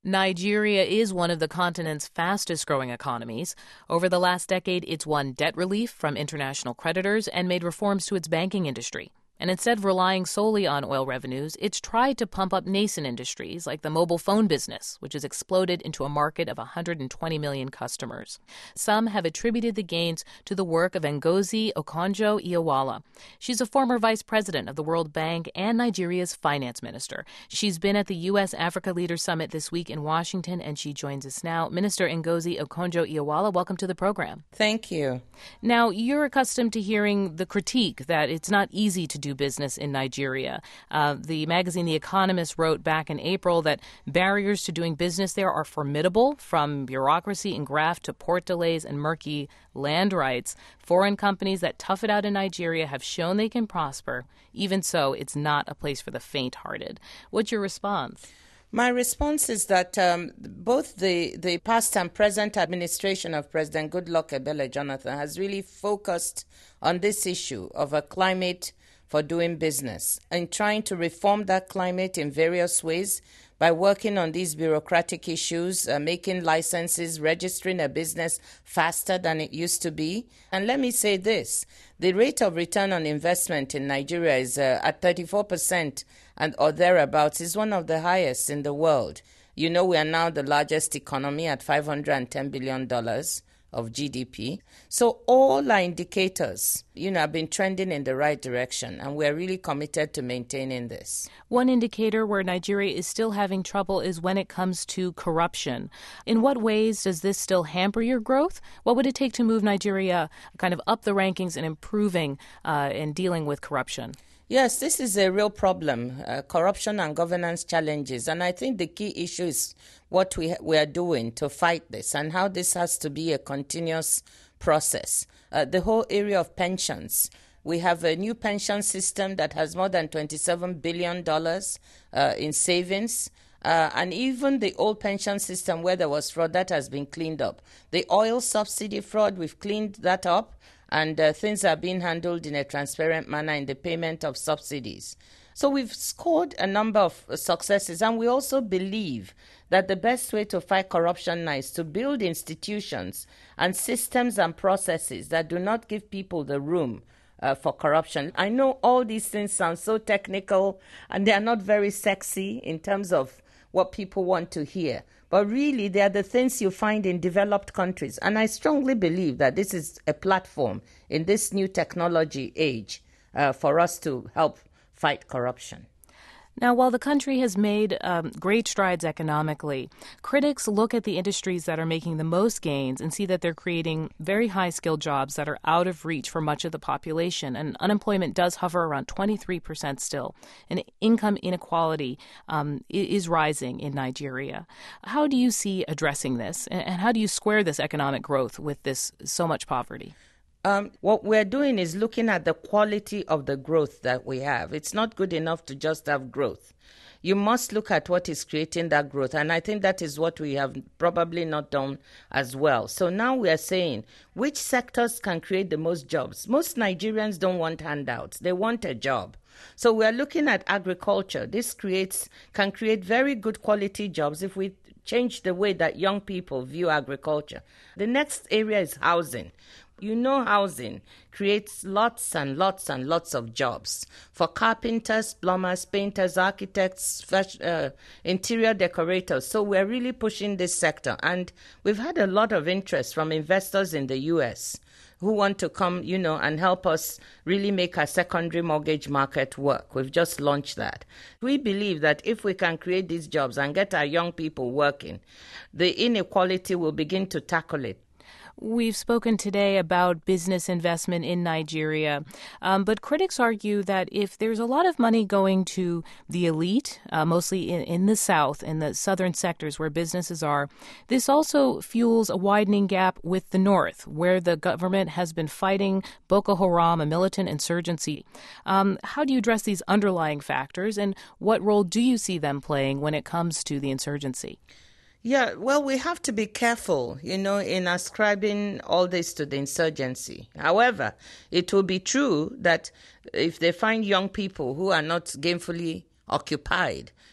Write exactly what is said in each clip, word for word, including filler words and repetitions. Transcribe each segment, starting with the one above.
Nigeria is one of the continent's fastest growing economies. Over the last decade, it's won debt relief from international creditors and made reforms to its banking industry. And instead of relying solely on oil revenues, it's tried to pump up nascent industries like the mobile phone business, which has exploded into a market of one hundred twenty million customers. Some have attributed the gains to the work of Ngozi Okonjo-Iweala. She's a former vice president of the World Bank and Nigeria's finance minister. She's been at the U S Africa Leaders Summit this week in Washington, and she joins us now. Minister Ngozi Okonjo-Iweala, welcome to the program. Thank you. Now, you're accustomed to hearing the critique that it's not easy to do business in Nigeria. Uh, the magazine The Economist wrote back in April that barriers to doing business there are formidable, from bureaucracy and graft to port delays and murky land rights. Foreign companies that tough it out in Nigeria have shown they can prosper. Even so, it's not a place for the faint-hearted. What's your response? My response is that um, both the, the past and present administration of President Goodluck Ebele Jonathan has really focused on this issue of a climate for doing business and trying to reform that climate in various ways by working on these bureaucratic issues, uh, making licenses, registering a business faster than it used to be. And let me say this, the rate of return on investment in Nigeria is uh, at thirty-four percent and or thereabouts, is one of the highest in the world. You know, we are now the largest economy at five hundred ten billion dollars of G D P. So all our indicators, you know, have been trending in the right direction, and we're really committed to maintaining this. One indicator where Nigeria is still having trouble is when it comes to corruption. In what ways does this still hamper your growth? What would it take to move Nigeria kind of up the rankings and improving uh, and dealing with corruption? Yes, this is a real problem, uh, corruption and governance challenges. And I think the key issue is what we, ha- we are doing to fight this and how this has to be a continuous process. Uh, the whole area of pensions. We have a new pension system that has more than twenty-seven billion dollars uh, in savings. Uh, and even the old pension system where there was fraud, that has been cleaned up. The oil subsidy fraud, we've cleaned that up. And uh, things are being handled in a transparent manner in the payment of subsidies. So we've scored a number of successes, and we also believe that the best way to fight corruption now is to build institutions and systems and processes that do not give people the room uh, for corruption. I know all these things sound so technical, and they are not very sexy in terms of what people want to hear. But really, they are the things you find in developed countries. And I strongly believe that this is a platform in this new technology age uh, for us to help fight corruption. Now, while the country has made um, great strides economically, critics look at the industries that are making the most gains and see that they're creating very high-skilled jobs that are out of reach for much of the population. And unemployment does hover around twenty-three percent still. And income inequality um, is rising in Nigeria. How do you see addressing this? And how do you square this economic growth with this so much poverty? Um, what we're doing is looking at the quality of the growth that we have. It's not good enough to just have growth. You must look at what is creating that growth. And I think that is what we have probably not done as well. So now we are saying which sectors can create the most jobs. Most Nigerians don't want handouts. They want a job. So we are looking at agriculture. This creates can create very good quality jobs if we change the way that young people view agriculture. The next area is housing. You know, housing creates lots and lots and lots of jobs for carpenters, plumbers, painters, architects, uh, interior decorators. So we're really pushing this sector. And we've had a lot of interest from investors in the U S who want to come, you know, and help us really make our secondary mortgage market work. We've just launched that. We believe that if we can create these jobs and get our young people working, the inequality will begin to tackle it. We've spoken today about business investment in Nigeria, um, but critics argue that if there's a lot of money going to the elite, uh, mostly in, in the South, in the southern sectors where businesses are, this also fuels a widening gap with the North, where the government has been fighting Boko Haram, a militant insurgency. Um, how do you address these underlying factors, and what role do you see them playing when it comes to the insurgency? Yeah, well, we have to be careful, you know, in ascribing all this to the insurgency. However, it will be true that if they find young people who are not gainfully occupied,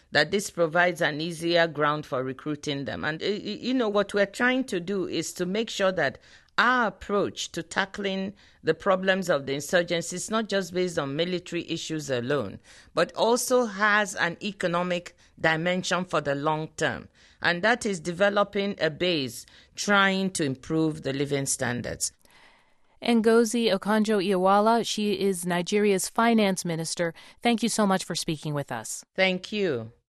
that this provides an easier ground for recruiting them. And, you know, what we're trying to do is to make sure that our approach to tackling the problems of the insurgency is not just based on military issues alone, but also has an economic dimension for the long term. And that is developing a base trying to improve the living standards. Ngozi Okonjo-Iweala, she is Nigeria's finance minister. Thank you so much for speaking with us. Thank you.